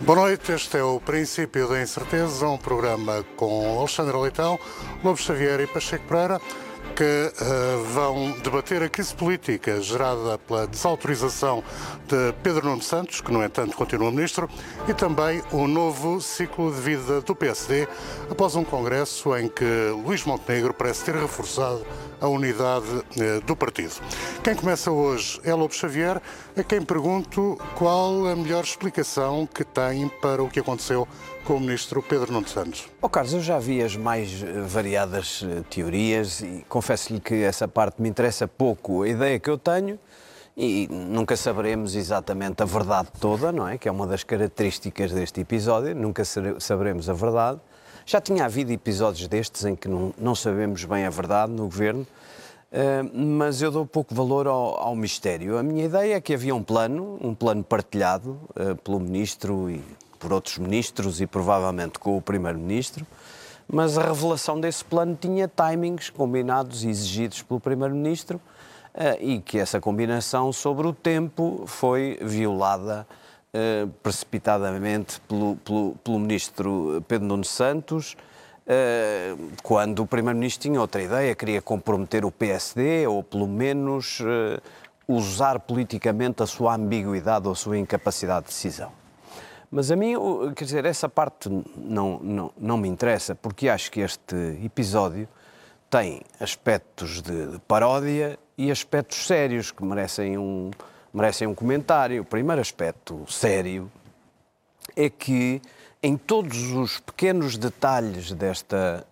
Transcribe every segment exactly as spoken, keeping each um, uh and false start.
Boa noite, este é o Princípio da Incerteza, um programa com Alexandre Leitão, Lobo Xavier e Pacheco Pereira, que uh, vão debater a crise política gerada pela desautorização de Pedro Nuno Santos, que no entanto continua ministro, e também o novo ciclo de vida do P S D, após um congresso em que Luís Montenegro parece ter reforçado a unidade uh, do partido. Quem começa hoje é Lobo Xavier, a quem pergunto qual a melhor explicação que tem para o que aconteceu com o ministro Pedro Nuno Santos. Oh, Carlos, eu já vi as mais variadas teorias e confesso-lhe que essa parte me interessa pouco. A ideia que eu tenho, e nunca saberemos exatamente a verdade toda, não é? Que é uma das características deste episódio, nunca saberemos a verdade. Já tinha havido episódios destes em que não, não sabemos bem a verdade no governo, uh, mas eu dou pouco valor ao, ao mistério. A minha ideia é que havia um plano, um plano partilhado uh, pelo ministro e por outros ministros e provavelmente com o primeiro-ministro, mas a revelação desse plano tinha timings combinados e exigidos pelo primeiro-ministro uh, e que essa combinação sobre o tempo foi violada uh, precipitadamente pelo, pelo, pelo ministro Pedro Nuno Santos, uh, quando o primeiro-ministro tinha outra ideia, queria comprometer o P S D ou pelo menos uh, usar politicamente a sua ambiguidade ou a sua incapacidade de decisão. Mas a mim, quer dizer, essa parte não, não, não me interessa, porque acho que este episódio tem aspectos de, de paródia e aspectos sérios que merecem um, merecem um comentário. O primeiro aspecto sério é que, em todos os pequenos detalhes desta,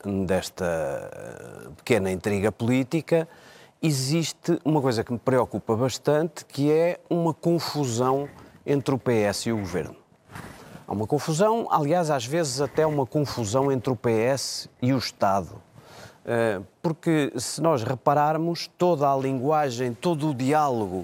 desta pequena intriga política, existe uma coisa que me preocupa bastante, que é uma confusão entre o P S e o governo. Há uma confusão, aliás, às vezes até uma confusão entre o P S e o Estado. Porque, se nós repararmos, toda a linguagem, todo o diálogo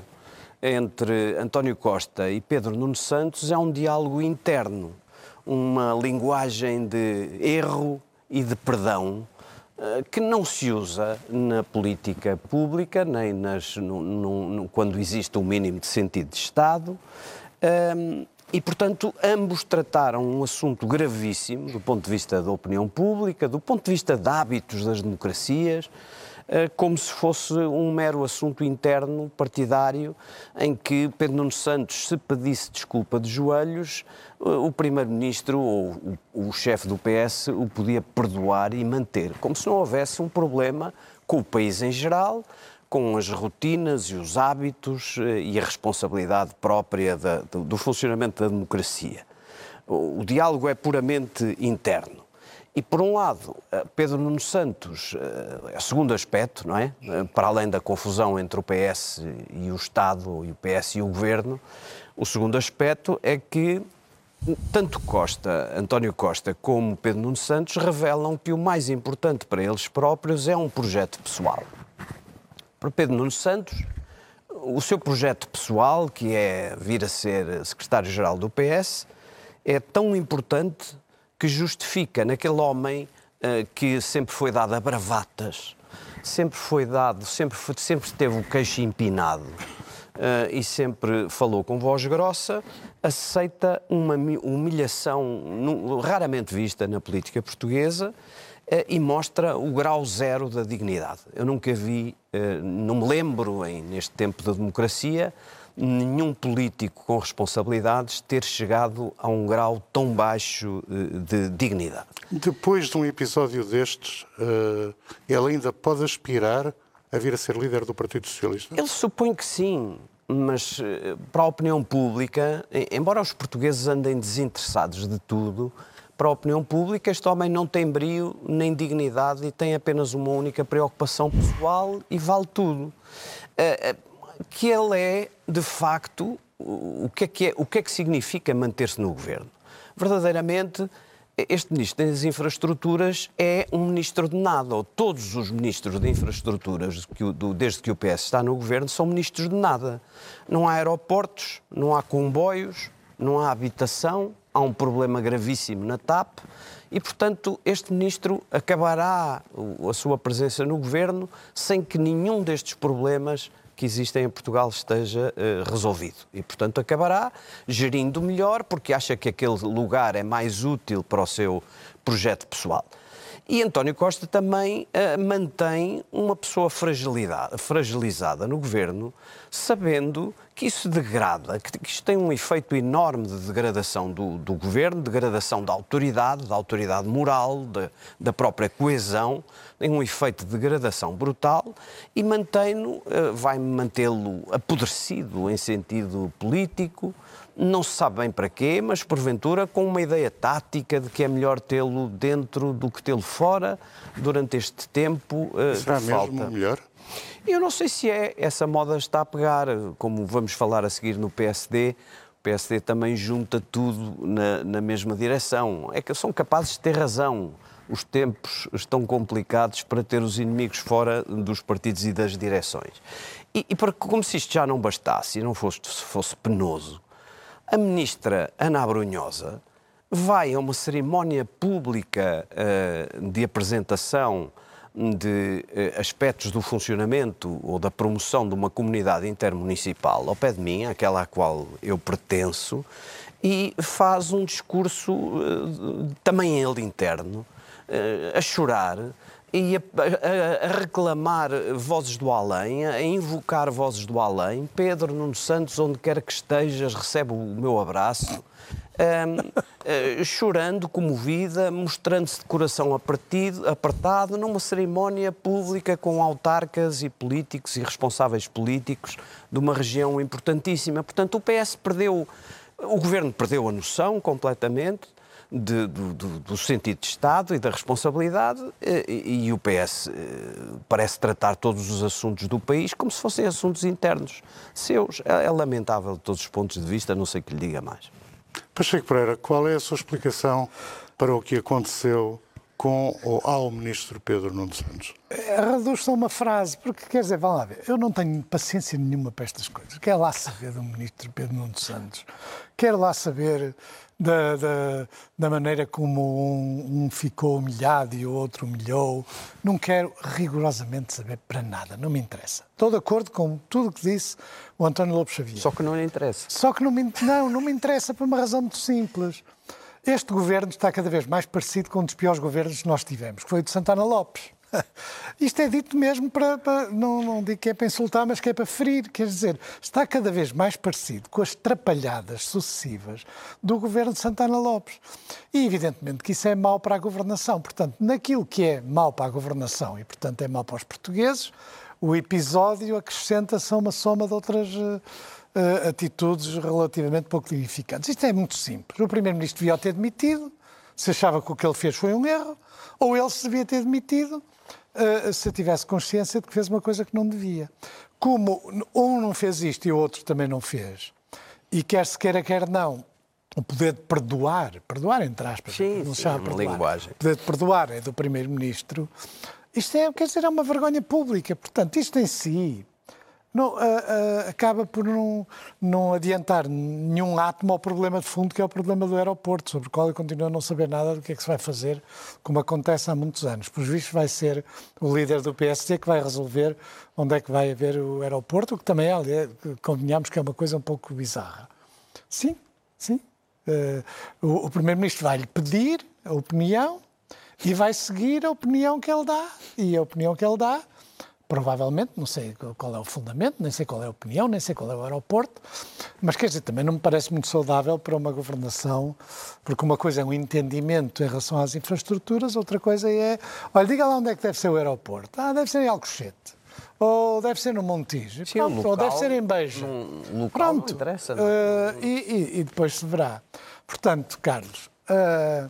entre António Costa e Pedro Nuno Santos é um diálogo interno, uma linguagem de erro e de perdão que não se usa na política pública, nem nas, no, no, no, quando existe um mínimo de sentido de Estado. Um, E, portanto, ambos trataram um assunto gravíssimo do ponto de vista da opinião pública, do ponto de vista de hábitos das democracias, como se fosse um mero assunto interno partidário em que Pedro Nuno Santos, se pedisse desculpa de joelhos, o primeiro-ministro ou o chefe do P S o podia perdoar e manter, como se não houvesse um problema com o país em geral, com as rotinas e os hábitos e a responsabilidade própria da, do, do funcionamento da democracia. O, o diálogo é puramente interno. E, por um lado, Pedro Nuno Santos, é o segundo aspecto, não é? Para além da confusão entre o P S e o Estado, e o P S e o Governo, o segundo aspecto é que tanto Costa, António Costa, como Pedro Nuno Santos revelam que o mais importante para eles próprios é um projeto pessoal. Para Pedro Nuno Santos, o seu projeto pessoal, que é vir a ser secretário-geral do P S, é tão importante que justifica naquele homem uh, que sempre foi dado a bravatas, sempre foi dado, sempre, foi, sempre teve o queixo empinado uh, e sempre falou com voz grossa, aceita uma humilhação raramente vista na política portuguesa, e mostra o grau zero da dignidade. Eu nunca vi, não me lembro, em, neste tempo da democracia, nenhum político com responsabilidades ter chegado a um grau tão baixo de dignidade. Depois de um episódio destes, ele ainda pode aspirar a vir a ser líder do Partido Socialista? Ele supõe que sim, mas para a opinião pública, embora os portugueses andem desinteressados de tudo, para a opinião pública, este homem não tem brio nem dignidade e tem apenas uma única preocupação pessoal e vale tudo. Que ele é, de facto, o que é que, é, o que, é que significa manter-se no governo? Verdadeiramente, este ministro das Infraestruturas é um ministro de nada, ou todos os ministros de Infraestruturas, que, do, desde que o P S está no governo, são ministros de nada. Não há aeroportos, não há comboios, não há habitação, há um problema gravíssimo na TAP e, portanto, este ministro acabará a sua presença no governo sem que nenhum destes problemas que existem em Portugal esteja uh, resolvido. E, portanto, acabará gerindo melhor porque acha que aquele lugar é mais útil para o seu projeto pessoal. E António Costa também uh, mantém uma pessoa fragilizada no governo, sabendo que isso degrada, que, que isto tem um efeito enorme de degradação do, do governo, degradação da autoridade, da autoridade moral, de, da própria coesão, tem um efeito de degradação brutal e mantém-no, uh, vai mantê-lo apodrecido em sentido político. Não se sabe bem para quê, mas porventura com uma ideia tática de que é melhor tê-lo dentro do que tê-lo fora durante este tempo uh, Será que mesmo falta. melhor? Eu não sei se é. Essa moda está a pegar, como vamos falar a seguir no P S D. O P S D também junta tudo na, na mesma direção. É que são capazes de ter razão. Os tempos estão complicados para ter os inimigos fora dos partidos e das direções. E, e porque, como se isto já não bastasse e não fosse, fosse penoso, a ministra Ana Abrunhosa vai a uma cerimónia pública uh, de apresentação de uh, aspectos do funcionamento ou da promoção de uma comunidade intermunicipal ao pé de mim, aquela à qual eu pertenço, e faz um discurso uh, também ele interno, uh, a chorar e a, a, a reclamar vozes do além, a invocar vozes do além. Pedro Nuno Santos, onde quer que estejas, recebe o meu abraço, um, uh, chorando, comovida, mostrando-se de coração apertido, apertado, numa cerimónia pública com autarcas e políticos e responsáveis políticos de uma região importantíssima. Portanto, o P S perdeu, o governo perdeu a noção completamente De, do, do, do sentido de Estado e da responsabilidade e, e o P S parece tratar todos os assuntos do país como se fossem assuntos internos seus. É, é lamentável de todos os pontos de vista, não sei que lhe diga mais. Pacheco Pereira, qual é a sua explicação para o que aconteceu com ou ao ministro Pedro Nuno Santos? Reduz-se a uma frase, porque quer dizer, vá lá ver, eu não tenho paciência nenhuma para estas coisas. Quer lá saber do ministro Pedro Nuno Santos, quer lá saber Da, da, da maneira como um, um ficou humilhado e o outro humilhou. Não quero rigorosamente saber para nada, não me interessa. Estou de acordo com tudo o que disse o António Lobo Xavier. Só que não lhe interessa. Só que não me, não, não me interessa por uma razão muito simples. Este governo está cada vez mais parecido com um dos piores governos que nós tivemos, que foi o de Santana Lopes. Isto é dito mesmo para, para não, não digo que é para insultar, mas que é para ferir. Quer dizer, está cada vez mais parecido com as trapalhadas sucessivas do governo de Santana Lopes. E evidentemente que isso é mau para a governação. Portanto, naquilo que é mau para a governação e, portanto, é mau para os portugueses, o episódio acrescenta-se a uma soma de outras uh, uh, atitudes relativamente pouco dignificantes. Isto é muito simples. O primeiro-ministro devia ter demitido, se achava que o que ele fez foi um erro, ou ele se devia ter demitido Uh, se tivesse consciência de que fez uma coisa que não devia. Como um não fez isto e o outro também não fez, e quer se queira, quer não, o poder de perdoar, perdoar entre aspas, sim, não se sim, chama uma perdoar, linguagem. o poder de perdoar é do primeiro-ministro, isto é, quer dizer, é uma vergonha pública. Portanto, isto em si não, uh, uh, acaba por não, não adiantar nenhum átomo ao problema de fundo, que é o problema do aeroporto, sobre o qual eu continuo a não saber nada do que é que se vai fazer, como acontece há muitos anos. Por vistos, vai ser o líder do P S D que vai resolver onde é que vai haver o aeroporto, o que também, aliás, convenhamos que é uma coisa um pouco bizarra. Sim, sim. Uh, o o primeiro-ministro vai-lhe pedir a opinião e vai seguir a opinião que ele dá. E a opinião que ele dá, provavelmente, não sei qual é o fundamento, nem sei qual é a opinião, nem sei qual é o aeroporto, mas quer dizer, também não me parece muito saudável para uma governação, porque uma coisa é um entendimento em relação às infraestruturas, outra coisa é, olha, diga lá onde é que deve ser o aeroporto. Ah, deve ser em Alcochete, ou deve ser no Montijo, Sim, pronto, local, ou deve ser em Beja. Um local Pronto, não interessa. Não. Uh, e, e, e depois se verá. Portanto, Carlos, uh,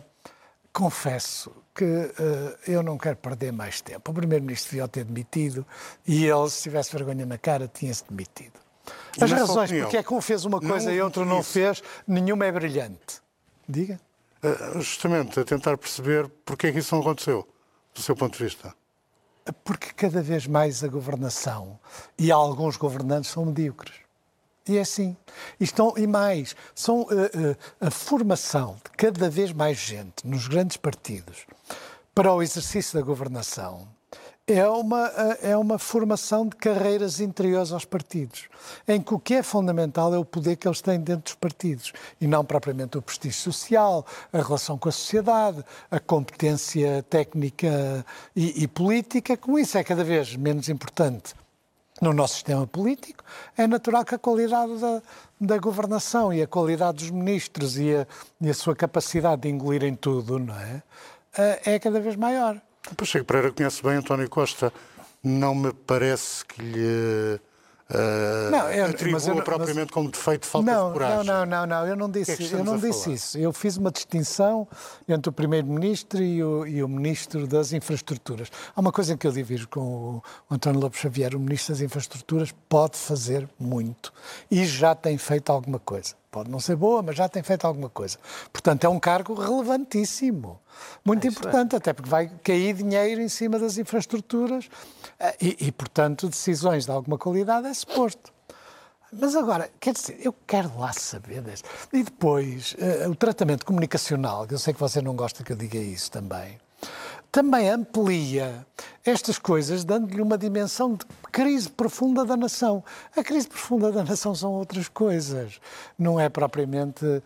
confesso que uh, eu não quero perder mais tempo. O primeiro-ministro devia ter demitido e ele, se tivesse vergonha na cara, tinha-se demitido. As razões porque é que um fez uma coisa não, e outro não isso. fez, nenhuma é brilhante. Diga. Uh, justamente a tentar perceber porque é que isso não aconteceu, do seu ponto de vista. Porque cada vez mais a governação e alguns governantes são medíocres. E é assim. E, estão, e mais, são, uh, uh, a formação de cada vez mais gente nos grandes partidos para o exercício da governação É uma, é uma formação de carreiras interiores aos partidos, em que o que é fundamental é o poder que eles têm dentro dos partidos, e não propriamente o prestígio social, a relação com a sociedade, a competência técnica e, e política. Como isso é cada vez menos importante no nosso sistema político, é natural que a qualidade da, da governação e a qualidade dos ministros e a, e a sua capacidade de engolirem tudo, não é, é cada vez maior. O Pacheco Pereira conhece bem António Costa. Não me parece que lhe uh, não, eu, atribua mas eu, propriamente mas, como defeito falta não, de coragem. Não, não, não, não, eu não disse, que é que eu não disse isso. Eu fiz uma distinção entre o Primeiro-Ministro e o, e o Ministro das Infraestruturas. Há uma coisa em que eu divido com o, o António Lopes Xavier. O Ministro das Infraestruturas pode fazer muito e já tem feito alguma coisa. Pode não ser boa, mas já tem feito alguma coisa. Portanto, é um cargo relevantíssimo. Muito é importante, é. Até porque vai cair dinheiro em cima das infraestruturas e, e, portanto, decisões de alguma qualidade é suposto. Mas agora, quer dizer, eu quero lá saber desse. E depois, uh, o tratamento comunicacional, que eu sei que você não gosta que eu diga isso também, também amplia estas coisas, dando-lhe uma dimensão de crise profunda da nação. A crise profunda da nação são outras coisas. Não é propriamente uh,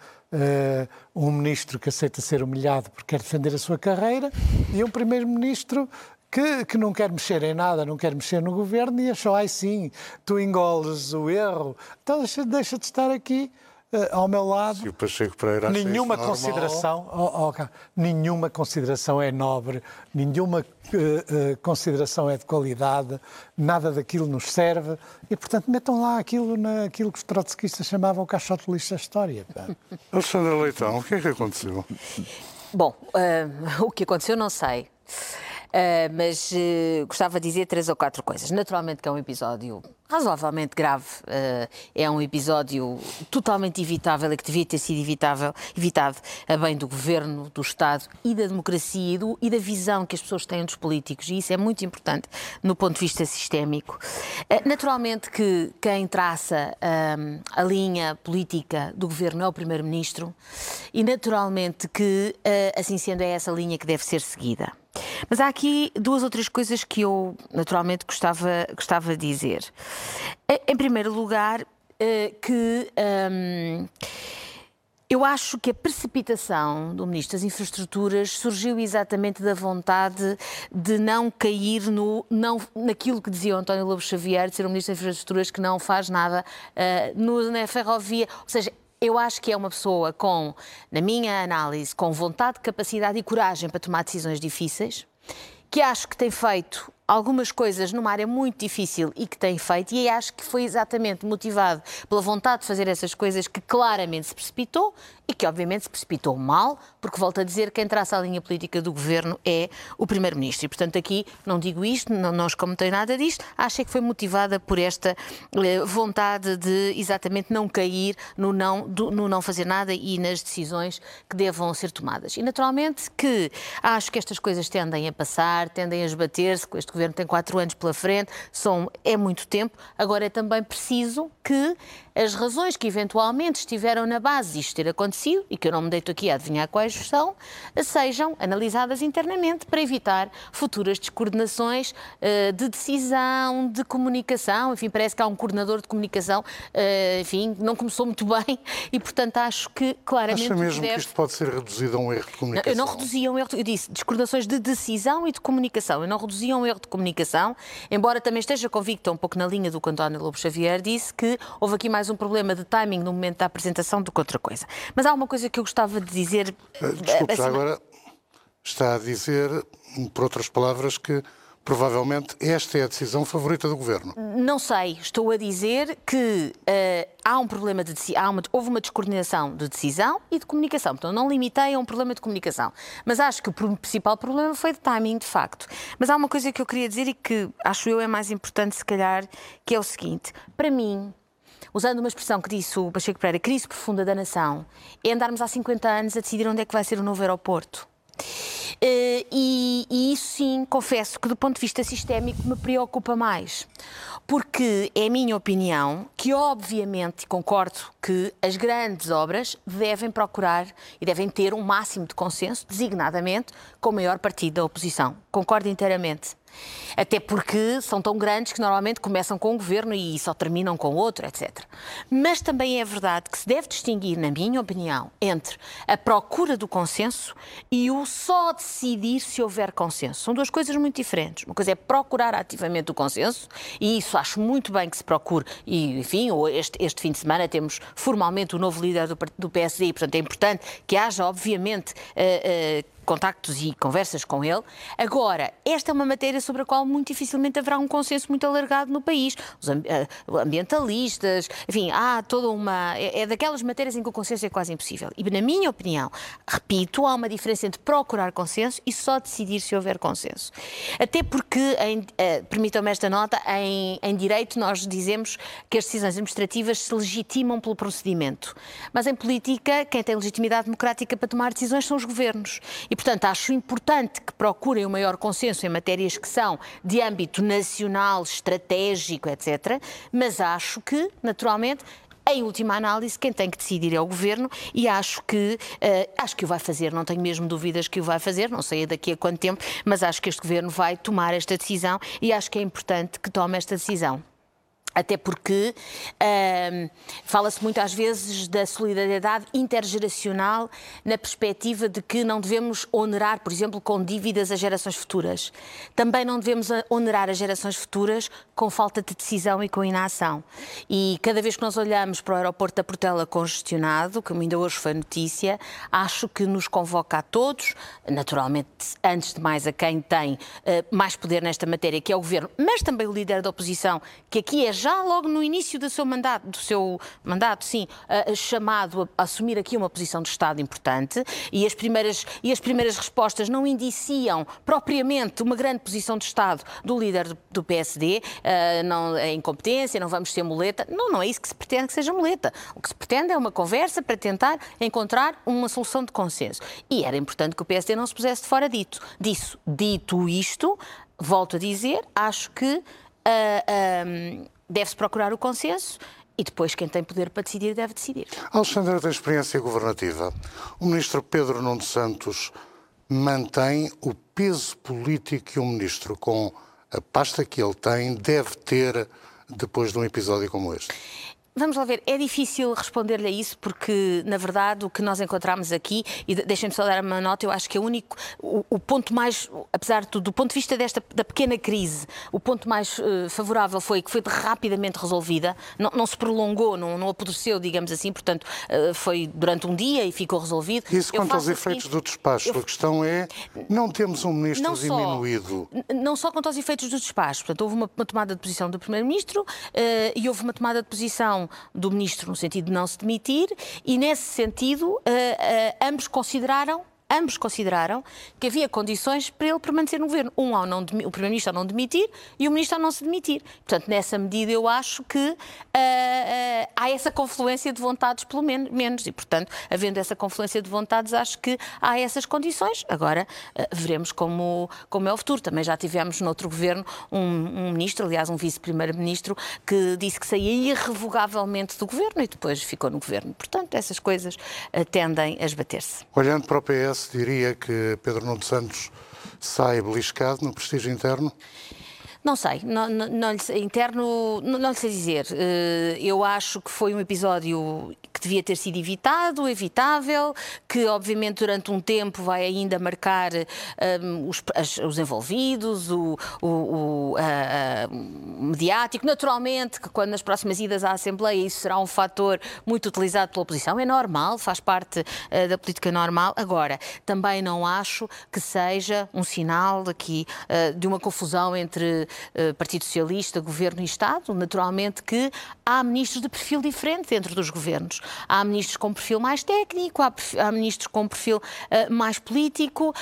um ministro que aceita ser humilhado porque quer defender a sua carreira e um primeiro-ministro que, que não quer mexer em nada, não quer mexer no governo e achou, ai sim, tu engoles o erro, então deixa, deixa de estar aqui uh, ao meu lado. Se o Pacheco Pereira acha nenhuma isso consideração, oh, oh, nenhuma consideração é nobre, nenhuma uh, uh, consideração é de qualidade, nada daquilo nos serve e, portanto, metam lá aquilo naquilo que os trotskistas chamavam o caixote de lixo da história. Alexandra Leitão, o que é que aconteceu? Bom, uh, o que aconteceu não sei. Uh, mas uh, gostava de dizer três ou quatro coisas. Naturalmente que é um episódio razoavelmente grave, uh, é um episódio totalmente evitável e que devia ter sido evitável, evitado a bem do governo, do Estado e da democracia e, do, e da visão que as pessoas têm dos políticos, e isso é muito importante no ponto de vista sistémico. Uh, naturalmente que quem traça uh, a linha política do governo é o Primeiro-Ministro e naturalmente que, uh, assim sendo, é essa linha que deve ser seguida. Mas há aqui duas ou três coisas que eu, naturalmente, gostava, gostava de dizer. Em primeiro lugar, que hum, eu acho que a precipitação do Ministro das Infraestruturas surgiu exatamente da vontade de não cair no, não, naquilo que dizia o António Lopes Xavier, de ser um Ministro das Infraestruturas que não faz nada uh, no, na ferrovia, ou seja, eu acho que é uma pessoa com, na minha análise, com vontade, capacidade e coragem para tomar decisões difíceis, que acho que tem feito algumas coisas numa área muito difícil e que tem feito, e acho que foi exatamente motivado pela vontade de fazer essas coisas que claramente se precipitou e que obviamente se precipitou mal, porque volto a dizer, quem traça a linha política do governo é o Primeiro-Ministro. E, portanto, aqui não digo isto, não, não escometei nada disto, acho que foi motivada por esta eh, vontade de exatamente não cair no não, do, no não fazer nada e nas decisões que devam ser tomadas. E, naturalmente, que acho que estas coisas tendem a passar, tendem a esbater-se, com este governo tem quatro anos pela frente, são, é muito tempo. Agora é também preciso que as razões que eventualmente estiveram na base disto ter acontecido, e que eu não me deito aqui a adivinhar quais são, sejam analisadas internamente para evitar futuras descoordenações uh, de decisão, de comunicação. Enfim, parece que há um coordenador de comunicação, uh, enfim, não começou muito bem e, portanto, acho que claramente... Acha mesmo deve... que isto pode ser reduzido a um erro de comunicação? Não, eu não reduzia um erro, eu disse descoordenações de decisão e de comunicação. Eu não reduzia um erro de comunicação, embora também esteja convicta um pouco na linha do que António Lopes Xavier disse, que houve aqui mais um problema de timing no momento da apresentação do que outra coisa. Mas há uma coisa que eu gostava de dizer... Desculpe, já agora está a dizer, por outras palavras, que provavelmente esta é a decisão favorita do Governo. Não sei, estou a dizer que uh, há um problema de há uma, houve uma descoordenação de decisão e de comunicação. Portanto, não limitei a um problema de comunicação. Mas acho que o principal problema foi de timing, de facto. Mas há uma coisa que eu queria dizer e que acho eu é mais importante, se calhar, que é o seguinte. Para mim, usando uma expressão que disse o Pacheco Pereira, crise profunda da nação, é andarmos há cinquenta anos a decidir onde é que vai ser o novo aeroporto. Uh, e, e isso sim, confesso que do ponto de vista sistémico me preocupa mais, porque é a minha opinião que obviamente concordo que as grandes obras devem procurar e devem ter um máximo de consenso, designadamente com o maior partido da oposição. Concordo inteiramente. Até porque são tão grandes que normalmente começam com um governo e só terminam com outro, etcétera. Mas também é verdade que se deve distinguir, na minha opinião, entre a procura do consenso e o só decidir se houver consenso. São duas coisas muito diferentes. Uma coisa é procurar ativamente o consenso, e isso acho muito bem que se procure. E, enfim, este, este fim de semana temos formalmente o novo líder do, do P S D e, portanto, é importante que haja, obviamente, uh, uh, contactos e conversas com ele. Agora, esta é uma matéria sobre a qual muito dificilmente haverá um consenso muito alargado no país. Os ambientalistas, enfim, há toda uma... É daquelas matérias em que o consenso é quase impossível. E, na minha opinião, repito, há uma diferença entre procurar consenso e só decidir se houver consenso. Até porque, em, eh, permitam-me esta nota, em, em direito nós dizemos que as decisões administrativas se legitimam pelo procedimento. Mas em política, quem tem legitimidade democrática para tomar decisões são os governos. E, portanto, acho importante que procurem o maior consenso em matérias que são de âmbito nacional, estratégico, etcétera. Mas acho que, naturalmente, em última análise, quem tem que decidir é o Governo e acho que, uh, acho que o vai fazer, não tenho mesmo dúvidas que o vai fazer, não sei daqui a quanto tempo, mas acho que este Governo vai tomar esta decisão e acho que é importante que tome esta decisão. Até porque uh, fala-se muito às vezes da solidariedade intergeracional na perspectiva de que não devemos onerar, por exemplo, com dívidas as gerações futuras. Também não devemos onerar as gerações futuras com falta de decisão e com inação. E cada vez que nós olhamos para o aeroporto da Portela congestionado, como ainda hoje foi notícia, acho que nos convoca a todos, naturalmente, antes de mais a quem tem uh, mais poder nesta matéria, que é o Governo, mas também o líder da oposição, que aqui é já logo no início do seu mandato, do seu mandato, sim, uh, chamado a assumir aqui uma posição de Estado importante, e as primeiras, e as primeiras respostas não indiciam propriamente uma grande posição de Estado do líder do, do P S D, uh, não, a incompetência, não vamos ser muleta. Não, não é isso que se pretende que seja muleta. O que se pretende é uma conversa para tentar encontrar uma solução de consenso. E era importante que o P S D não se pusesse de fora dito, disso. Dito isto, volto a dizer, acho que uh, um, deve-se procurar o consenso e depois quem tem poder para decidir deve decidir. Alexandra, da experiência governativa, o ministro Pedro Nuno Santos mantém o peso político que um ministro com a pasta que ele tem deve ter depois de um episódio como este? Vamos lá ver, é difícil responder-lhe a isso porque, na verdade, o que nós encontramos aqui, e deixem-me só dar uma nota, eu acho que é o único, o, o ponto mais, apesar de tudo, do ponto de vista desta, da pequena crise, o ponto mais uh, favorável foi que foi rapidamente resolvida, não, não se prolongou, não, não apodreceu, digamos assim, portanto, uh, foi durante um dia e ficou resolvido. Isso quanto aos efeitos do despacho, eu... a questão é, não temos um ministro não diminuído. Só, não só quanto aos efeitos do despacho, portanto, houve uma, uma tomada de posição do primeiro-ministro uh, e houve uma tomada de posição do ministro no sentido de não se demitir e nesse sentido uh, uh, ambos consideraram Ambos consideraram que havia condições para ele permanecer no governo. Um ao não, o primeiro-ministro ao não demitir e o ministro ao não se demitir. Portanto, nessa medida eu acho que uh, uh, há essa confluência de vontades, pelo men menos. E, portanto, havendo essa confluência de vontades, acho que há essas condições. Agora, uh, veremos como, como é o futuro. Também já tivemos noutro governo um, um ministro, aliás, um vice-primeiro-ministro, que disse que saía irrevogavelmente do governo e depois ficou no governo. Portanto, essas coisas uh, tendem a esbater-se. Olhando para o P S, diria que Pedro Nuno Santos sai beliscado no prestígio interno? Não sei, não, não, não lhe sei, interno, não, não lhe sei dizer. Eu acho que foi um episódio que devia ter sido evitado, evitável, que obviamente durante um tempo vai ainda marcar um, os, as, os envolvidos, o, o, o a, a, mediático. Naturalmente que quando nas próximas idas à Assembleia isso será um fator muito utilizado pela oposição, é normal, faz parte uh, da política normal. Agora, também não acho que seja um sinal aqui uh, de uma confusão entre uh, Partido Socialista, Governo e Estado. Naturalmente que há ministros de perfil diferente dentro dos governos. Há ministros com perfil mais técnico, há, há ministros com perfil uh, mais político.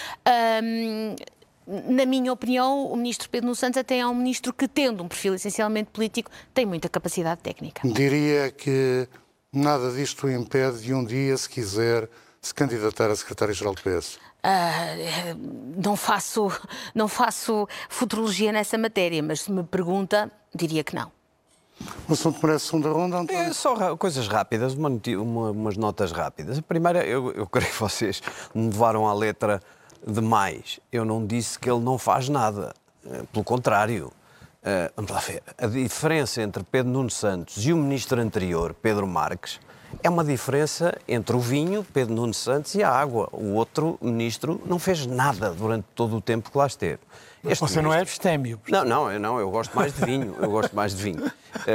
Um, na minha opinião, o ministro Pedro Nuno Santos até é um ministro que, tendo um perfil essencialmente político, tem muita capacidade técnica. Diria que nada disto o impede de um dia, se quiser, se candidatar a secretário-geral do P S. Uh, não faço, não faço futurologia nessa matéria, mas se me pergunta, diria que não. O assunto merece segunda ronda, António? É só coisas rápidas, uma, uma, umas notas rápidas. A primeira, eu, eu creio que vocês me levaram à letra demais. Eu não disse que ele não faz nada. Pelo contrário. Uh, vamos lá ver. A diferença entre Pedro Nuno Santos e o ministro anterior, Pedro Marques, é uma diferença entre o vinho, Pedro Nuno Santos, e a água. O outro ministro não fez nada durante todo o tempo que lá esteve. Este Você ministro... não é abstémio. Não, não, eu não, eu gosto mais de vinho. Eu gosto mais de vinho.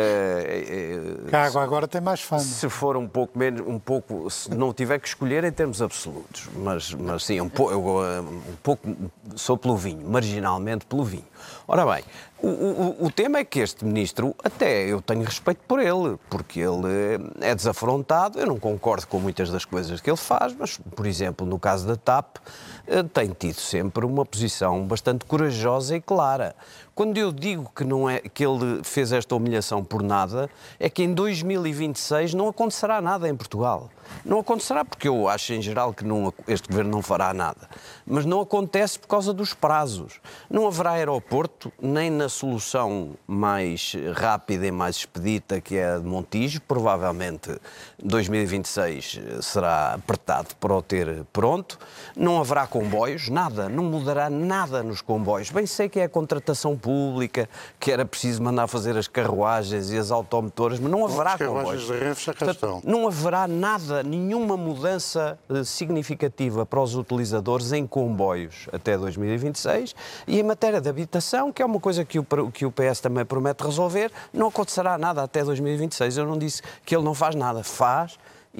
Uh, uh, a água agora tem mais fama. Se for um pouco menos, um pouco, se não tiver que escolher em termos absolutos, mas, mas sim, um, po, eu, um pouco sou pelo vinho, marginalmente pelo vinho. Ora bem, o, o, o tema é que este ministro, até eu tenho respeito por ele, porque ele é desafrontado, eu não concordo com muitas das coisas que ele faz, mas, por exemplo, no caso da TAP, tem tido sempre uma posição bastante corajosa e clara. Quando eu digo que, não é, que ele fez esta humilhação por nada, é que em dois mil e vinte e seis não acontecerá nada em Portugal. Não acontecerá porque eu acho em geral que não, este governo não fará nada. Mas não acontece por causa dos prazos. Não haverá aeroporto, nem na solução mais rápida e mais expedita, que é a de Montijo. Provavelmente dois mil e vinte e seis será apertado para o ter pronto. Não haverá comboios, nada. Não mudará nada nos comboios. Bem sei que é a contratação pública, que era preciso mandar fazer as carruagens e as automotoras, mas não haverá comboios. Portanto, não haverá nada, nenhuma mudança eh, significativa para os utilizadores em comboios até dois mil e vinte e seis, e em matéria de habitação, que é uma coisa que o, que o P S também promete resolver, não acontecerá nada até dois mil e vinte e seis. Eu não disse que ele não faz nada, faz.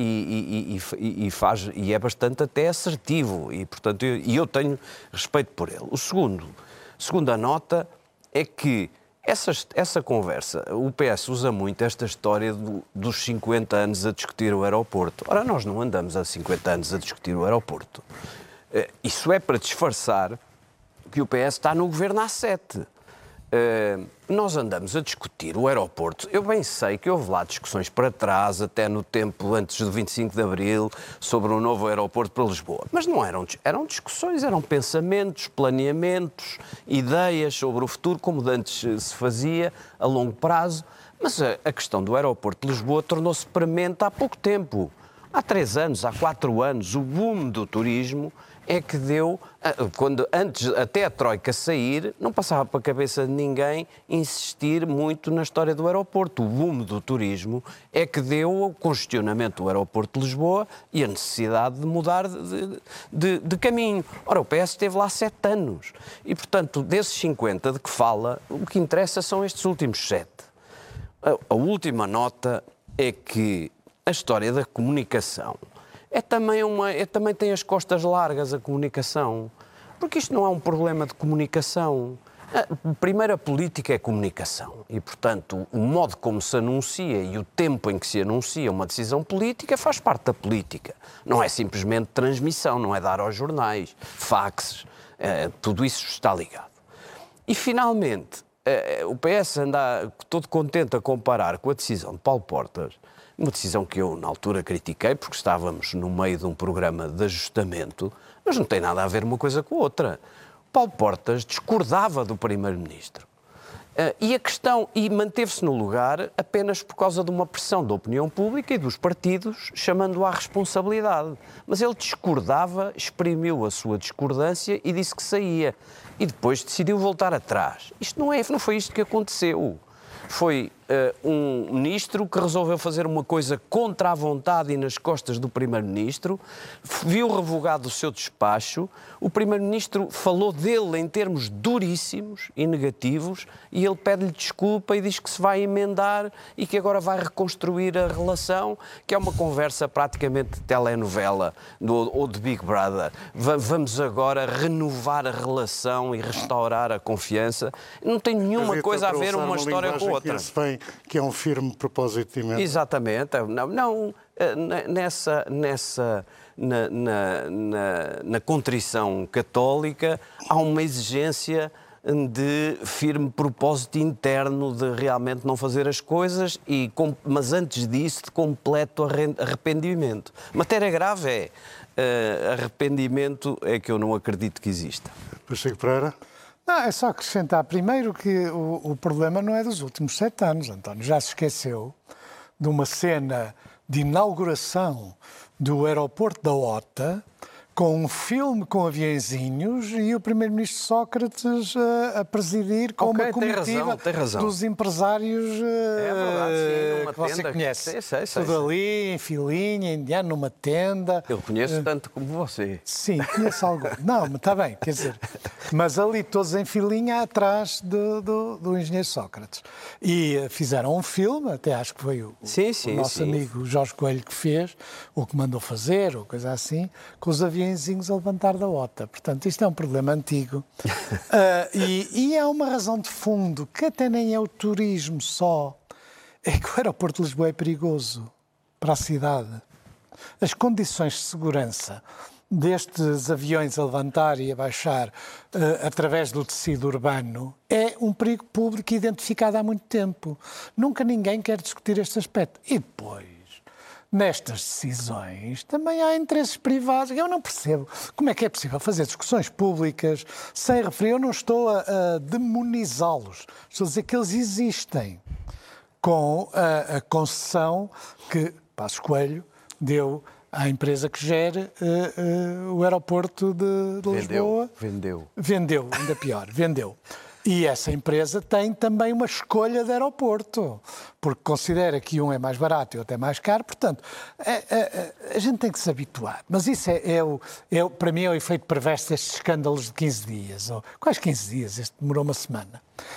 E, e, e, e, faz, e é bastante até assertivo, e portanto eu, e eu tenho respeito por ele. O segundo, segunda nota é que essa, essa conversa, o P S usa muito esta história do, dos cinquenta anos a discutir o aeroporto. Ora, nós não andamos há cinquenta anos a discutir o aeroporto. Isso é para disfarçar que o P S está no governo há sete. Uh, nós andamos a discutir o aeroporto. Eu bem sei que houve lá discussões para trás, até no tempo antes do vinte e cinco de Abril, sobre um novo aeroporto para Lisboa. Mas não eram, eram discussões, eram pensamentos, planeamentos, ideias sobre o futuro, como antes se fazia, a longo prazo. Mas a, a questão do aeroporto de Lisboa tornou-se premente há pouco tempo. Há três anos, há quatro anos, o boom do turismo é que deu, quando antes até a Troika sair, não passava para a cabeça de ninguém insistir muito na história do aeroporto. O boom do turismo é que deu o congestionamento do aeroporto de Lisboa e a necessidade de mudar de, de, de caminho. Ora, o P S esteve lá sete anos e, portanto, desses cinquenta de que fala, o que interessa são estes últimos sete. A, a última nota é que a história da comunicação É também, uma, é também tem as costas largas a comunicação, porque isto não é um problema de comunicação. A primeira política é comunicação e, portanto, o modo como se anuncia e o tempo em que se anuncia uma decisão política faz parte da política. Não é simplesmente transmissão, não é dar aos jornais, faxes, é, tudo isso está ligado. E, finalmente, é, o P S anda todo contente a comparar com a decisão de Paulo Portas, uma decisão que eu, na altura, critiquei, porque estávamos no meio de um programa de ajustamento, mas não tem nada a ver uma coisa com a outra. Paulo Portas discordava do primeiro-ministro. Uh, e a questão, e manteve-se no lugar apenas por causa de uma pressão da opinião pública e dos partidos, chamando-o à responsabilidade. Mas ele discordava, exprimiu a sua discordância e disse que saía. E depois decidiu voltar atrás. Isto não, é, não foi isto que aconteceu. Foi uh, um ministro que resolveu fazer uma coisa contra a vontade e nas costas do primeiro-ministro, viu revogado o seu despacho, o primeiro-ministro falou dele em termos duríssimos e negativos e ele pede-lhe desculpa e diz que se vai emendar e que agora vai reconstruir a relação, que é uma conversa praticamente de telenovela ou de Big Brother. Va- vamos agora renovar a relação e restaurar a confiança. Não tem nenhuma coisa a ver uma história com outra. Que, bem, que é um firme propósito de emenda. Exatamente. Não, não nessa, nessa, na, na, na, na contrição católica há uma exigência de firme propósito interno de realmente não fazer as coisas, e, mas antes disso de completo arrependimento. Matéria grave é uh, arrependimento é que eu não acredito que exista. Pacheco Pereira? Não, é só acrescentar primeiro que o, o problema não é dos últimos sete anos, António. Já se esqueceu de uma cena de inauguração do aeroporto da OTA, com um filme com aviãozinhos e o primeiro-ministro Sócrates a, a presidir com okay, uma comitiva tem razão, tem razão. dos empresários é verdade, sim, numa que você tenda, conhece. Sei, sei, sei, Tudo sei. ali, em filinha, indiano, numa tenda. Eu conheço uh, tanto como você. Sim, conheço algo. Não, mas está bem, quer dizer, mas ali todos em filinha atrás do, do, do engenheiro Sócrates. E uh, fizeram um filme, até acho que foi o, sim, o sim, nosso sim. amigo Jorge Coelho que fez, ou que mandou fazer, ou coisa assim, com os aviãozinhos a levantar da ota. Portanto, isto é um problema antigo. uh, e, e é uma razão de fundo, que até nem é o turismo só, é que o aeroporto de Lisboa é perigoso para a cidade. As condições de segurança destes aviões a levantar e a baixar uh, através do tecido urbano é um perigo público identificado há muito tempo. Nunca ninguém quer discutir este aspecto. E depois, nestas decisões, também há interesses privados. Eu não percebo como é que é possível fazer discussões públicas sem referir. Eu não estou a, a demonizá-los. Estou a dizer que eles existem com a, a concessão que Passos Coelho deu à empresa que gere uh, uh, o aeroporto de, de Lisboa. Vendeu. Vendeu, ainda pior, vendeu. E essa empresa tem também uma escolha de aeroporto, porque considera que um é mais barato e outro é mais caro. Portanto, a, a, a gente tem que se habituar. Mas isso é, é, o, é, para mim, é o efeito perverso destes escândalos de quinze dias. Ou, quais quinze dias? Este demorou uma semana.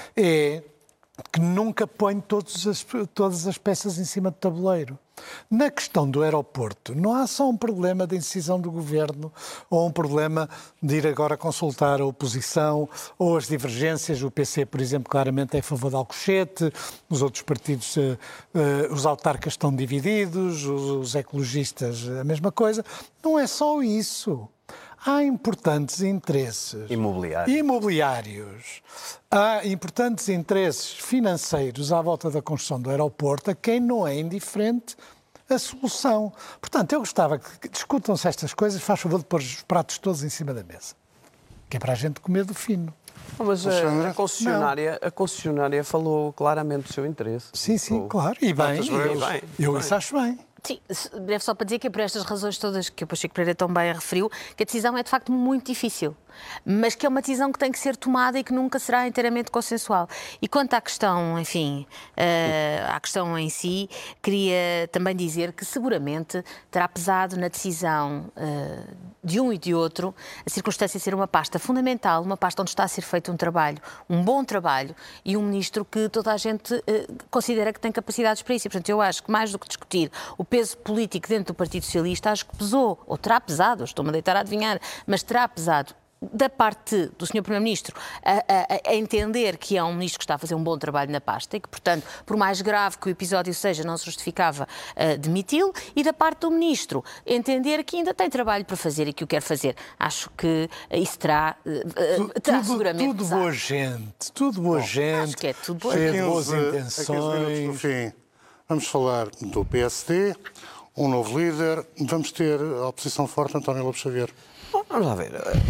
É que nunca põe todos as, todas as peças em cima do tabuleiro. Na questão do aeroporto, não há só um problema de indecisão do governo ou um problema de ir agora consultar a oposição ou as divergências. O P C, por exemplo, claramente é a favor de Alcochete, os outros partidos, uh, uh, os autarcas estão divididos, os, os ecologistas a mesma coisa. Não é só isso. Há importantes interesses imobiliários. imobiliários, há importantes interesses financeiros à volta da construção do aeroporto, a quem não é indiferente a solução. Portanto, eu gostava que discutam-se estas coisas, faz favor de pôr os pratos todos em cima da mesa, que é para a gente comer do fino. Mas a, a, concessionária, a concessionária falou claramente do seu interesse. Sim, sim, oh. claro. E bem, e eu, bem, eu bem. isso acho bem. Sim, breve só para dizer que é por estas razões todas que o Pacheco Pereira tão bem referiu, que a decisão é de facto muito difícil, mas que é uma decisão que tem que ser tomada e que nunca será inteiramente consensual. E quanto à questão, enfim, uh, à questão em si, queria também dizer que seguramente terá pesado na decisão uh, de um e de outro a circunstância de ser uma pasta fundamental, uma pasta onde está a ser feito um trabalho, um bom trabalho, e um ministro que toda a gente uh, considera que tem capacidades para isso. E, portanto, eu acho que mais do que discutir o peso político dentro do Partido Socialista, acho que pesou, ou terá pesado, estou-me a deitar a adivinhar, mas terá pesado da parte do senhor Primeiro-Ministro a, a, a entender que é um ministro que está a fazer um bom trabalho na pasta e que, portanto, por mais grave que o episódio seja, não se justificava uh, demiti-lo, e da parte do Ministro entender que ainda tem trabalho para fazer e que o quer fazer. Acho que isso terá, uh, terá tudo, seguramente Tudo pesado. boa gente, tudo boa Bom, gente, acho que é tudo boa cheio gente. de boas A quinze intenções. minutos do fim, vamos falar do P S D, um novo líder, vamos ter a oposição forte, António Lopes Xavier. Bom, vamos lá ver.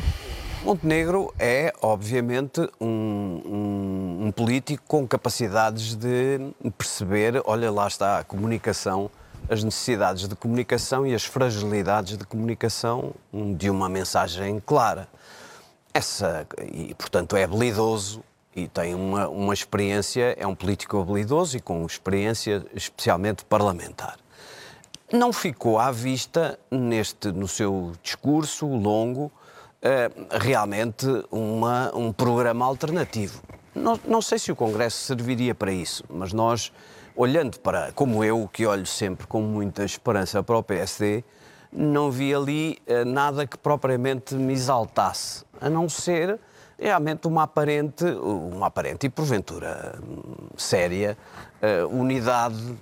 Montenegro é, obviamente, um, um, um político com capacidades de perceber, olha, lá está a comunicação, as necessidades de comunicação e as fragilidades de comunicação de uma mensagem clara. Essa, e, portanto, é habilidoso e tem uma, uma experiência, é um político habilidoso e com experiência especialmente parlamentar. Não ficou à vista, neste, no seu discurso longo, Uh, realmente uma, um programa alternativo. Não, não sei se o Congresso serviria para isso, mas nós, olhando para, como eu, que olho sempre com muita esperança para o P S D, não vi ali uh, nada que propriamente me exaltasse, a não ser realmente uma aparente, uma aparente e porventura séria uh, unidade uh,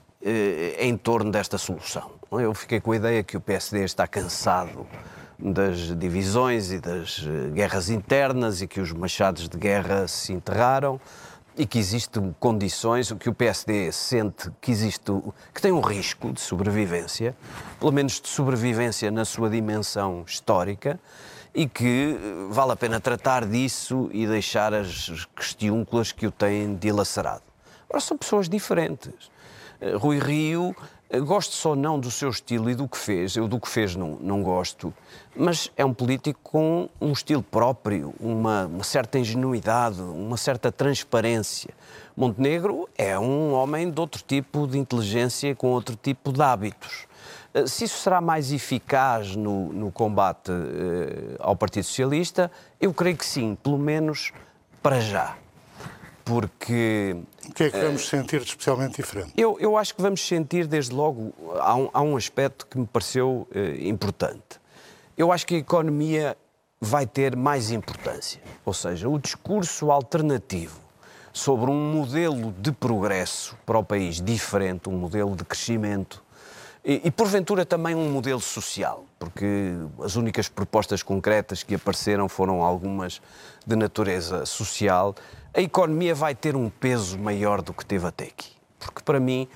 em torno desta solução. Eu fiquei com a ideia que o P S D está cansado das divisões e das guerras internas e que os machados de guerra se enterraram e que existem condições, o que o P S D sente que existe, que tem um risco de sobrevivência, pelo menos de sobrevivência na sua dimensão histórica, e que vale a pena tratar disso e deixar as questiúnculas que o têm dilacerado. Agora, são pessoas diferentes. Rui Rio gosto ou não do seu estilo e do que fez, eu do que fez não, não gosto, mas é um político com um estilo próprio, uma, uma certa ingenuidade, uma certa transparência. Montenegro é um homem de outro tipo de inteligência, com outro tipo de hábitos. Se isso será mais eficaz no, no combate uh, ao Partido Socialista, eu creio que sim, pelo menos para já. Porque... O que é que vamos uh, sentir de especialmente diferente? Eu, eu acho que vamos sentir, desde logo, há um, há um aspecto que me pareceu uh, importante. Eu acho que a economia vai ter mais importância. Ou seja, o discurso alternativo sobre um modelo de progresso para o país diferente, um modelo de crescimento, e, e porventura também um modelo social, porque as únicas propostas concretas que apareceram foram algumas de natureza social. A economia vai ter um peso maior do que teve até aqui. Porque, para mim,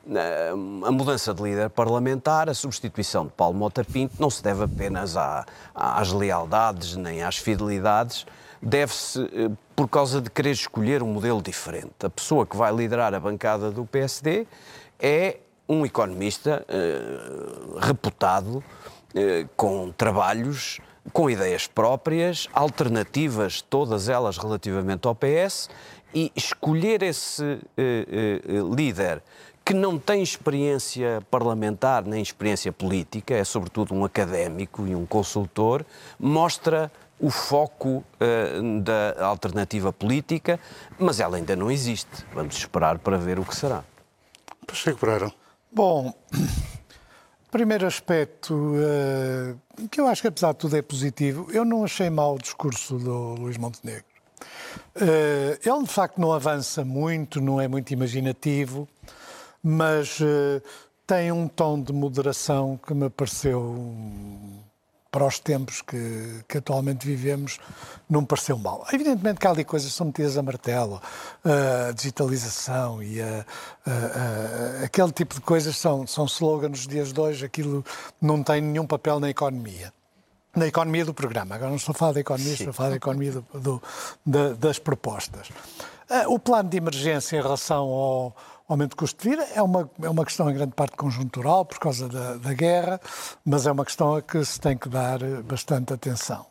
a mudança de líder parlamentar, a substituição de Paulo Mota Pinto, não se deve apenas à, às lealdades nem às fidelidades, deve-se por causa de querer escolher um modelo diferente. A pessoa que vai liderar a bancada do P S D é um economista eh, reputado, eh, com trabalhos, com ideias próprias, alternativas, todas elas relativamente ao P S, e escolher esse eh, eh, líder que não tem experiência parlamentar nem experiência política, é sobretudo um académico e um consultor, mostra o foco uh, da alternativa política, mas ela ainda não existe. Vamos esperar para ver o que será. Pacheco Pereira. Bom, primeiro aspecto, uh, que eu acho que apesar de tudo é positivo, eu não achei mau o discurso do Luís Montenegro. Uh, ele de facto não avança muito, não é muito imaginativo, mas uh, tem um tom de moderação que me pareceu, um, para os tempos que, que atualmente vivemos, não me pareceu mal. Evidentemente que há ali coisas que são metidas a martelo, a digitalização e a, a, a, aquele tipo de coisas são, são slogans nos dias de hoje, aquilo não tem nenhum papel na economia. Na economia do programa. Agora não estou a falar da economia, estou a falar da economia do, do, da, das propostas. O plano de emergência em relação ao aumento de custo de vida é uma, é uma questão em grande parte conjuntural por causa da, da guerra, mas é uma questão a que se tem que dar bastante atenção.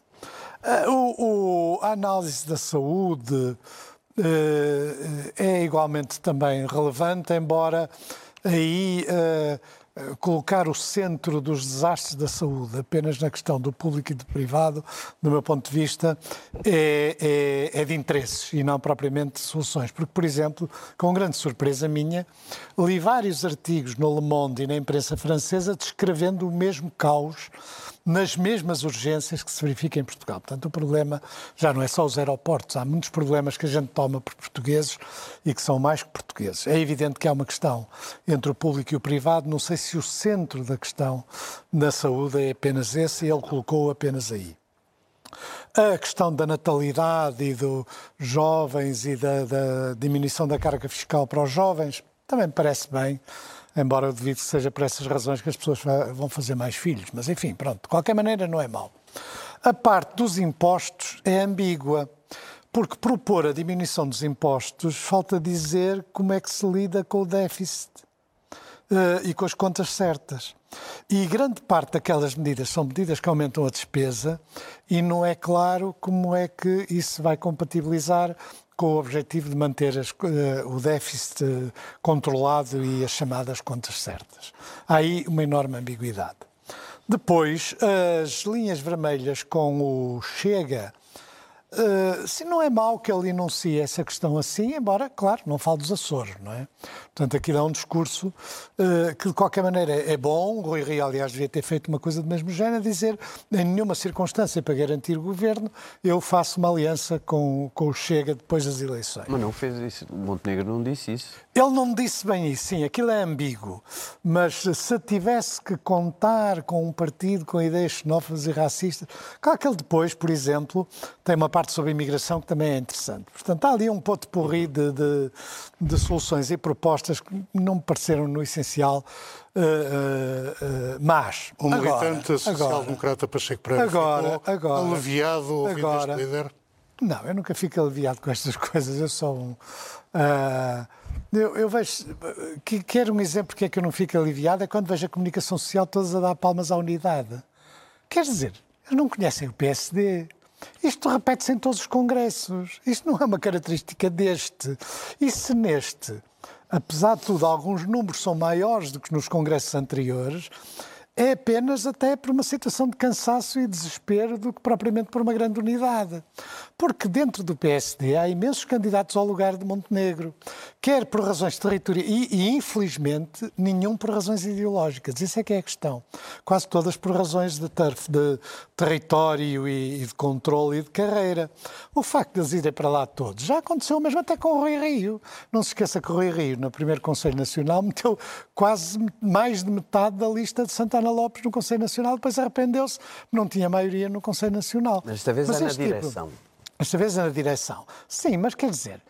O, o, a análise da saúde é igualmente também relevante, embora aí colocar o centro dos desastres da saúde apenas na questão do público e do privado, do meu ponto de vista, é, é, é de interesses e não propriamente de soluções. Porque, por exemplo, com grande surpresa minha, li vários artigos no Le Monde e na imprensa francesa descrevendo o mesmo caos nas mesmas urgências que se verifica em Portugal. Portanto, o problema já não é só os aeroportos, há muitos problemas que a gente toma por portugueses e que são mais que portugueses. É evidente que há uma questão entre o público e o privado, não sei se o centro da questão na saúde é apenas esse, e ele colocou apenas aí. A questão da natalidade e dos jovens e da, da diminuição da carga fiscal para os jovens também me parece bem, embora eu devido que seja por essas razões que as pessoas vão fazer mais filhos. Mas, enfim, pronto, de qualquer maneira não é mau. A parte dos impostos é ambígua, porque propor a diminuição dos impostos falta dizer como é que se lida com o déficit uh, e com as contas certas. E grande parte daquelas medidas são medidas que aumentam a despesa e não é claro como é que isso se vai compatibilizar com o objetivo de manter as, uh, o déficit uh, controlado e as chamadas contas certas. Há aí uma enorme ambiguidade. Depois, as linhas vermelhas com o Chega, uh, se não é mau que ele enuncie essa questão assim, embora, claro, não fale dos Açores, não é? Portanto, aqui dá um discurso uh, que, de qualquer maneira, é bom. O Rui Rio, aliás, devia ter feito uma coisa do mesmo género, dizer, em nenhuma circunstância para garantir o governo, eu faço uma aliança com, com o Chega depois das eleições. Mas não fez isso. O Montenegro não disse isso. Ele não disse bem isso, sim, aquilo é ambíguo. Mas se tivesse que contar com um partido com ideias xenófobas e racistas, claro que ele depois, por exemplo, tem uma parte sobre a imigração que também é interessante. Portanto, há ali um pot-pourri de, de, de soluções e propostas que não me pareceram, no essencial, uh, uh, uh, más. O militante social-democrata Pacheco Pereira agora, ficou agora, aliviado ouvindo agora, este líder? Não, eu nunca fico aliviado com estas coisas. Eu sou um... Uh, Eu, eu vejo, que, quero um exemplo porque é que eu não fico aliviado, é quando vejo a comunicação social todas a dar palmas à unidade. Quer dizer, eles não conhecem o P S D. Isto repete-se em todos os congressos. Isto não é uma característica deste. E se neste, apesar de tudo, alguns números são maiores do que nos congressos anteriores, é apenas até por uma situação de cansaço e desespero do que propriamente por uma grande unidade. Porque dentro do P S D há imensos candidatos ao lugar de Montenegro, quer por razões territoriais e, e, infelizmente, nenhum por razões ideológicas. Isso é que é a questão. Quase todas por razões de, turf, de território e, e de controle e de carreira. O facto de eles irem para lá todos já aconteceu mesmo até com o Rui Rio. Não se esqueça que o Rui Rio, no primeiro Conselho Nacional, meteu quase mais de metade da lista de Santana Lopes no Conselho Nacional, depois arrependeu-se, não tinha maioria no Conselho Nacional. Mas esta vez mas é na direção. Tipo, esta vez é na direção. Sim, mas quer dizer,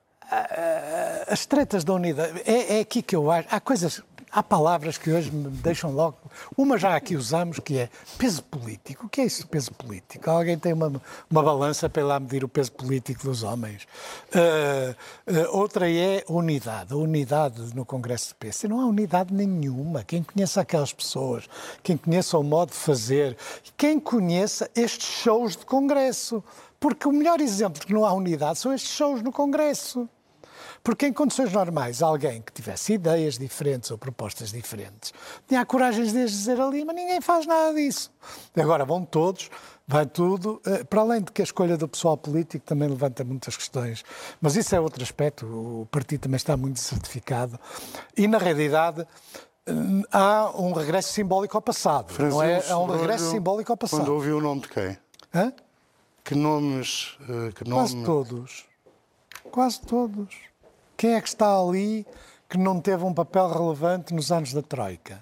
as tretas da unidade, é, é aqui que eu acho, há coisas, há palavras que hoje me deixam logo, uma já aqui usamos, que é peso político. O que é isso, peso político? Alguém tem uma, uma balança para ir lá medir o peso político dos homens? Uh, uh, outra é unidade, a unidade no Congresso do P S D. Não há unidade nenhuma. Quem conheça aquelas pessoas, quem conheça o modo de fazer, quem conheça estes shows de Congresso. Porque o melhor exemplo de que não há unidade são estes shows no Congresso. Porque em condições normais, alguém que tivesse ideias diferentes ou propostas diferentes tinha a coragem de as dizer ali, mas ninguém faz nada disso. Agora vão todos, vai tudo, para além de que a escolha do pessoal político também levanta muitas questões, mas isso é outro aspecto, o partido também está muito certificado e na realidade há um regresso simbólico ao passado, Francisco, não é? Há um regresso simbólico ao passado. Quando ouviu o nome de quem? Hã? Que nomes... Que nome... Quase todos. Quase todos. Quem é que está ali que não teve um papel relevante nos anos da Troika?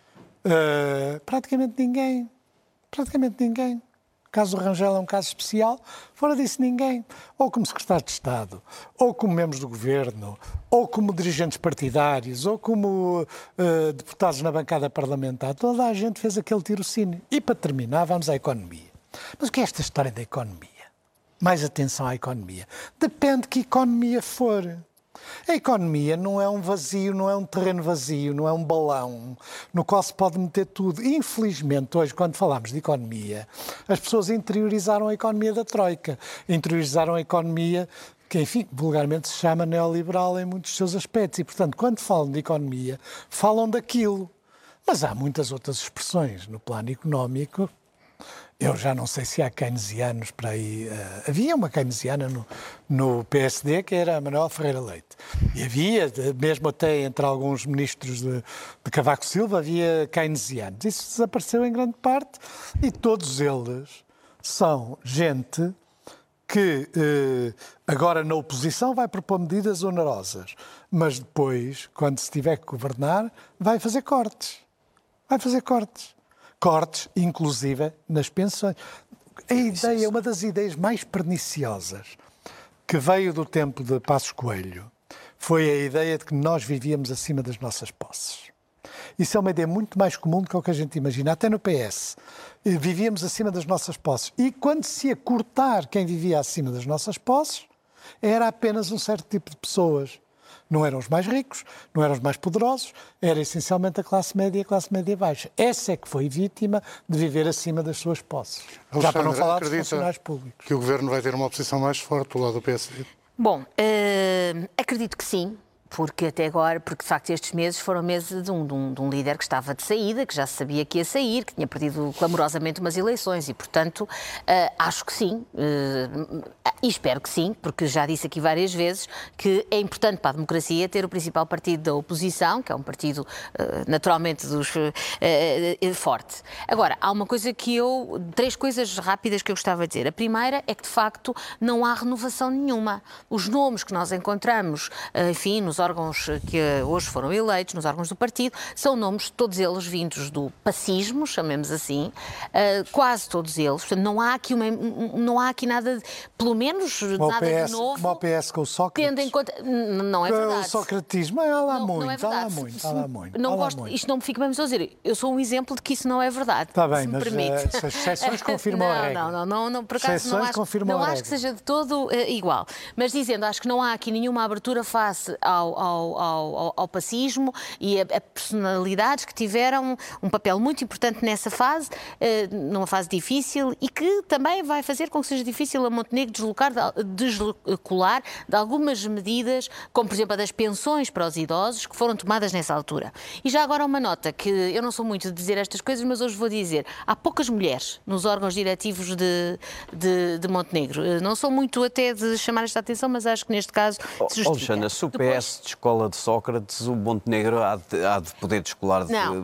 Uh, praticamente ninguém. Praticamente ninguém. O caso do Rangel é um caso especial. Fora disso, ninguém. Ou como secretário de Estado, ou como membros do Governo, ou como dirigentes partidários, ou como uh, deputados na bancada parlamentar. Toda a gente fez aquele tirocínio. E para terminar, vamos à economia. Mas o que é esta história da economia? Mais atenção à economia. Depende de que economia for. A economia não é um vazio, não é um terreno vazio, não é um balão no qual se pode meter tudo. Infelizmente, hoje, quando falamos de economia, as pessoas interiorizaram a economia da Troika, interiorizaram a economia que, enfim, vulgarmente se chama neoliberal em muitos dos seus aspectos. E, portanto, quando falam de economia, falam daquilo. Mas há muitas outras expressões no plano económico. Eu já não sei se há keynesianos para aí. Uh, havia uma keynesiana no, no P S D que era a Manuel Ferreira Leite. E havia, mesmo até entre alguns ministros de, de Cavaco Silva, havia keynesianos. Isso desapareceu em grande parte e todos eles são gente que uh, agora na oposição vai propor medidas onerosas, mas depois, quando se tiver que governar, vai fazer cortes. Vai fazer cortes. Cortes, inclusive, nas pensões. A ideia, uma das ideias mais perniciosas que veio do tempo de Passos Coelho foi a ideia de que nós vivíamos acima das nossas posses. Isso é uma ideia muito mais comum do que o que a gente imagina. Até no P S, vivíamos acima das nossas posses. E quando se ia cortar quem vivia acima das nossas posses, era apenas um certo tipo de pessoas. Não eram os mais ricos, não eram os mais poderosos, era essencialmente a classe média e a classe média baixa. Essa é que foi vítima de viver acima das suas posses. Alexandre, já para não falar dos funcionários públicos. Que o Governo vai ter uma oposição mais forte do lado do P S D? Bom, uh, acredito que sim. Porque até agora, porque de facto estes meses foram meses de um, de, um, de um líder que estava de saída, que já se sabia que ia sair, que tinha perdido clamorosamente umas eleições e, portanto, uh, acho que sim, uh, e espero que sim, porque já disse aqui várias vezes que é importante para a democracia ter o principal partido da oposição, que é um partido uh, naturalmente dos, uh, uh, forte. Agora, há uma coisa que eu, três coisas rápidas que eu gostava de dizer. A primeira é que, de facto, não há renovação nenhuma. Os nomes que nós encontramos, uh, enfim, nos órgãos que hoje foram eleitos, nos órgãos do partido, são nomes, todos eles vindos do pacismo, chamemos assim, uh, quase todos eles. Portanto, não há aqui, uma, não há aqui nada, de, pelo menos como nada P S, de novo. Como o P S com o Sócrates. Tendo em conta, não é verdade. O socratismo, há lá não, muito, não é verdade. há lá muito, há lá muito. Não há lá gosto, muito. Isto não me fica bem a dizer. Eu sou um exemplo de que isso não é verdade. Está bem, se me mas permite. uh, as exceções confirmam não, a regra. Não, não, não, não, por acaso exceções não acho, confirmam não a acho regra. que seja de todo uh, igual. Mas dizendo, acho que não há aqui nenhuma abertura face ao ao, ao, ao, ao pacismo e a, a personalidades que tiveram um papel muito importante nessa fase, uh, numa fase difícil, e que também vai fazer com que seja difícil a Montenegro deslocar, descolar de algumas medidas, como por exemplo a das pensões para os idosos, que foram tomadas nessa altura. E já agora uma nota, que eu não sou muito de dizer estas coisas, mas hoje vou dizer, há poucas mulheres nos órgãos diretivos de, de, de Montenegro. Não sou muito até de chamar esta atenção, mas acho que neste caso se justifica. Alexandra, se o P S Depois... de escola de Sócrates, o Montenegro há de, há de poder descolar de... Não, de,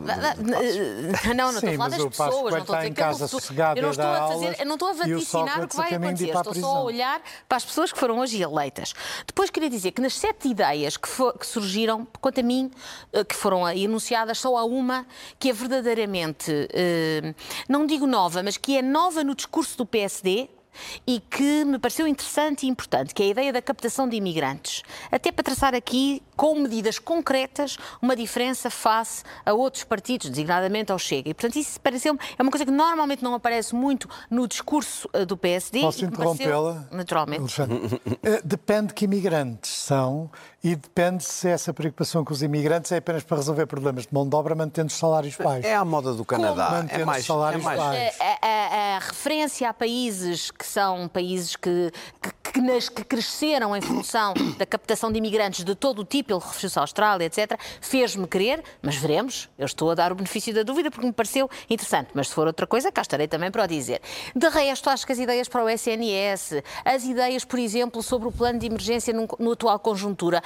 de... não, não estou a falar das pessoas, não estou a dizer que eu não estou a fazer, eu não estou a vaticinar o que vai acontecer, estou só a olhar para as pessoas que foram hoje eleitas. Depois queria dizer que nas sete ideias que, for, que surgiram, quanto a mim, que foram aí enunciadas, só há uma que é verdadeiramente, eh, não digo nova, mas que é nova no discurso do P S D, e que me pareceu interessante e importante, que é a ideia da captação de imigrantes. Até para traçar aqui, com medidas concretas, uma diferença face a outros partidos, designadamente ao Chega. E, portanto, isso pareceu-me, é uma coisa que normalmente não aparece muito no discurso do P S D. Posso interrompê-la? Naturalmente. Alexandre, depende que imigrantes são e depende se essa preocupação com os imigrantes é apenas para resolver problemas de mão de obra, mantendo os salários baixos. É à moda do Canadá. Mantendo é mais, os salários é mais... baixos. A, a, a referência a países que são países que, que, que, nas, que cresceram em função da captação de imigrantes de todo o tipo, ele referiu-se à Austrália, etcétera, fez-me querer, mas veremos, eu estou a dar o benefício da dúvida porque me pareceu interessante, mas se for outra coisa, cá estarei também para o dizer. De resto, acho que as ideias para o S N S, as ideias, por exemplo, sobre o plano de emergência no, no atual conjuntura,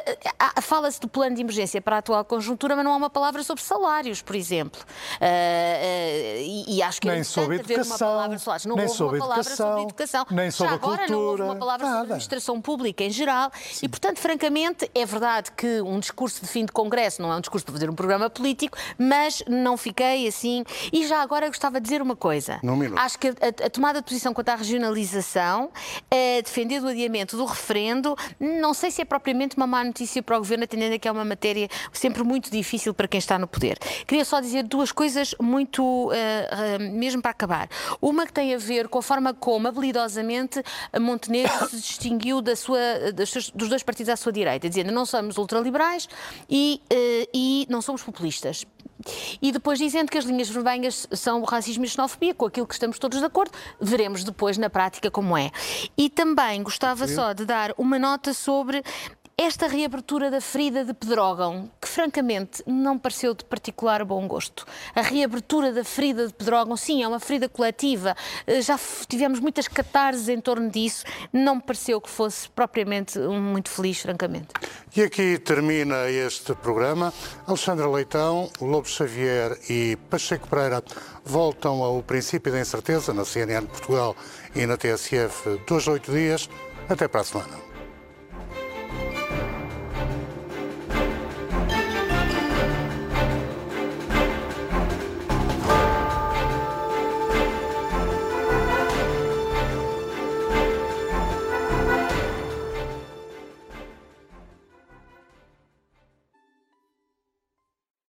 fala-se do plano de emergência para a atual conjuntura, mas não há uma palavra sobre salários, por exemplo. Uh, uh, e, e acho que é nem sobre haver uma palavra sobre salários. Não nem houve sobre uma palavra educação, sobre educação. nem sobre Já agora cultura, não houve uma palavra nada. sobre administração pública em geral. Sim. E, portanto, francamente, é verdade que um discurso de fim de congresso não é um discurso para fazer um programa político, mas não fiquei assim. E já agora gostava de dizer uma coisa. Num minuto. Acho que a, a tomada de posição quanto à regionalização, a defender o adiamento do referendo, não sei se é propriamente uma má notícia para o Governo, atendendo a que é uma matéria sempre muito difícil para quem está no poder. Queria só dizer duas coisas muito, uh, uh, mesmo para acabar. Uma que tem a ver com a forma como, habilidosamente, Montenegro se distinguiu da sua, das, dos dois partidos à sua direita, dizendo não somos ultraliberais e, uh, e não somos populistas. E depois dizendo que as linhas vermelhas são o racismo e a xenofobia, com aquilo que estamos todos de acordo, veremos depois na prática como é. E também gostava só de dar uma nota sobre esta reabertura da ferida de Pedrógão, que francamente não pareceu de particular bom gosto. A reabertura da ferida de Pedrógão, sim, é uma ferida coletiva, já tivemos muitas catarses em torno disso, não me pareceu que fosse propriamente muito feliz, francamente. E aqui termina este programa. Alexandra Leitão, Lobo Xavier e Pacheco Pereira voltam ao Princípio da Incerteza na C N N Portugal e na T S F dois a oito dias. Até para a semana.